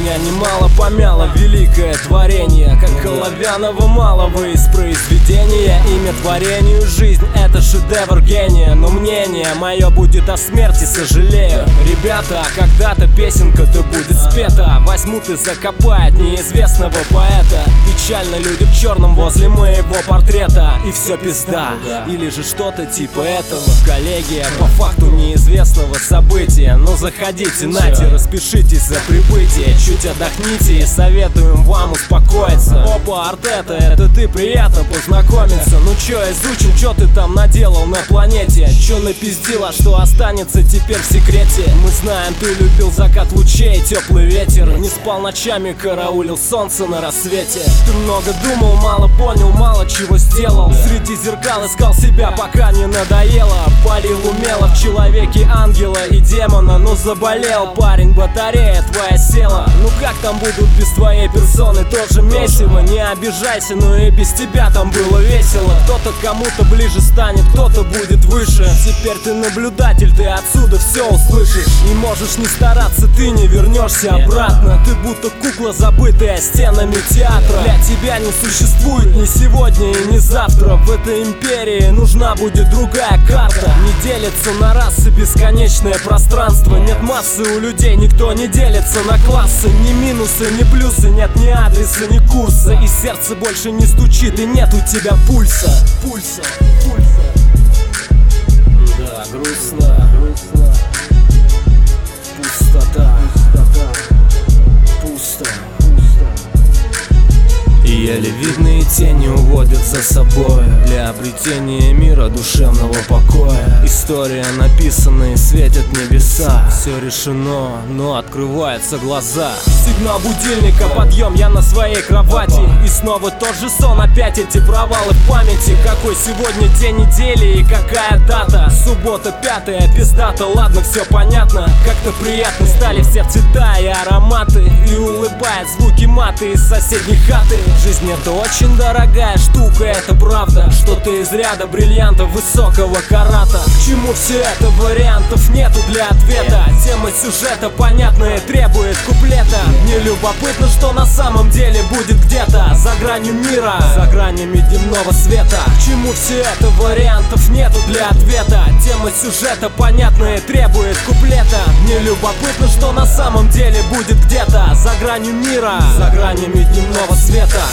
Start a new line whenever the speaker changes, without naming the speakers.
Меня немало помяло великое творение, как оловянного малого из произведения. Имя творению жизнь — это шедевр гения. Но мнение мое будет о смерти, сожалею. Ребята, когда-то песенка-то будет спета, возьмут и закопают неизвестного поэта. Печально люди в черном возле моего портрета, и все пизда, или же что-то типа этого. Коллеги, по факту неизвестного события. Но заходите, нате, распишитесь за прибытие. Чуть отдохните и советуем вам успокоиться. Опа, Артета, это ты, приятно познакомиться. Ну чё, изучим, чё ты там наделал на планете. Чё напиздил, а что останется теперь в секрете. Мы знаем, ты любил закат лучей, теплый ветер. Не спал ночами, караулил солнце на рассвете. Ты много думал, мало понял, мало чего сделал. Среди зеркал искал себя, пока не надоело. Палил умело в человеке ангела и демона. Но заболел парень, батарея твоя села. Ну как там будут без твоей персоны, тоже месиво. Не обижайся, но и без тебя там было весело. Кто-то кому-то ближе станет, кто-то будет выше. Теперь ты наблюдатель, ты отсюда все услышишь. И можешь не стараться, ты не вернешься обратно. Ты будто кукла, забытая стенами театра. Для тебя не существует ни сегодня и ни завтра. В этой империи нужна будет другая карта. Не делится на расы бесконечное пространство. Нет массы у людей, никто не делится на классы. Ни минусы, ни плюсы, нет ни адреса, ни курса. И сердце больше не стучит, и нет у тебя пульса. Да, грустно. Пустота. Пусто. И еле видные тени уводят за собой для обретения мира душевного покоя. История написана и светят небеса. Все решено, но открываются глаза. Сигнал будильника, подъем, я на своей кровати. И снова тот же сон, опять эти провалы в памяти. Какой сегодня день недели и какая дата? Суббота 5-я, пиздата, ладно, все понятно. Как-то приятно стали все цвета и ароматы. И улыбает звуки маты из соседней хаты. Жизнь — это очень дорогая штука, это правда. Что-то из ряда бриллиантов высокого карата. К чему все это? Вариантов нету для ответа. Тема сюжета понятная, требует куплета. Мне любопытно, что на самом деле будет где-то за гранью мира, за гранями дневного света. К чему все это? Вариантов нету для ответа. Тема сюжета понятная, требует куплета. Мне любопытно, что на самом деле будет где-то за гранью мира, за гранями дневного света.